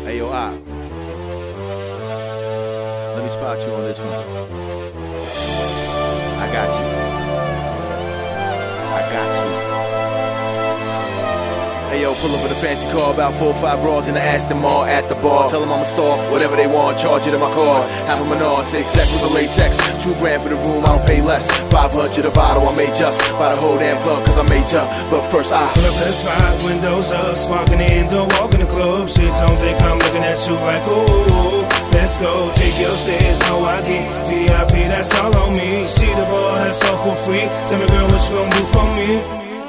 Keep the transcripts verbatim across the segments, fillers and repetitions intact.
Hey yo, Op. Let me spot you on this one. I got you. I got you. Hey yo, pull up with a fancy car, about four or five broads in the Aston Mall at the bar. Tell them I'm a star, whatever they want, charge it in my car. Have them an on, safe sex with a latex. Two grand for the room, I don't pay less. Five hundred a bottle, I made just. Buy the whole damn club, cause I made ya. But first I pull up to the spot, windows up, sparking the indoor, walk in the club. Shit, don't think I'm looking at you like, ooh. Let's go, take your stairs, no I D. V I P, that's all on me. See the bar, that's all for free. Tell me girl, what you gon' do for me?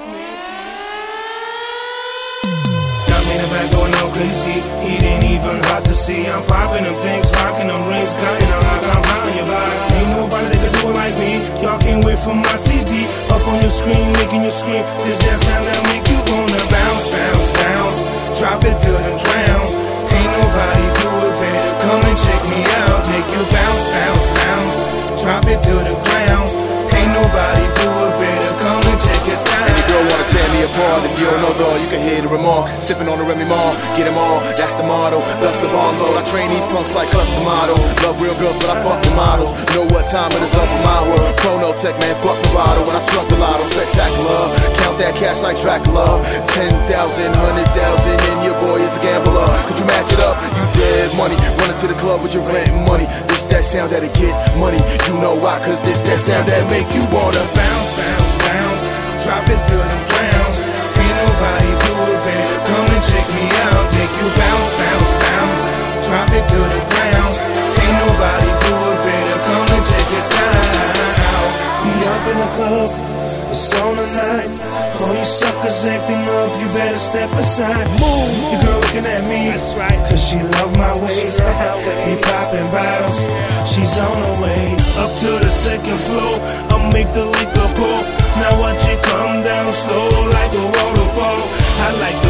Back going all crazy, it ain't even hot to see. I'm popping them things, rocking them rings, cutting them like I'm high on your block. Ain't nobody that can do it like me. Y'all can't wait for my C D. Up on your screen, making you scream. This that sound that make you wanna bounce, bounce, bounce. Drop it to the ground. Ain't nobody do it better. Come and check me out. Make you bounce, bounce, bounce. Drop it to the ground. Ain't nobody do it better. Come and check us out. Any girl wanna tear me apart. If you don't know though, you can hear the remark. Sipping on the Remy Mar, get them all, that's the motto. Dust the bomb load, I train these punks like custom model. Love real girls, but I fuck the models. Know what time it is up in my world. Chrono Tech, man, fuck the bottle. When I struck the lotto, spectacular. Count that cash like Dracula. Ten thousand, hundred thousand, and your boy is a gambler. Could you match it up? You dead money. Running to the club with your rent money. This that sound that'll get money. You know why? Cause this that sound that make you wanna bounce, bounce, bounce. Drop it to the ground. Ain't nobody do it better. Come and check me out. Make you bounce, bounce, bounce. Drop it to the ground. Ain't nobody do it better. Come and check us out. We up in the club, it's on tonight. All you suckers acting up, you better step aside. Move, your girl looking at me, that's right, cause she love my ways. We popping bottles, she's on her way. Up to the second floor, I'll make the liquor pour. Now watch it come down slow like a waterfall. I like the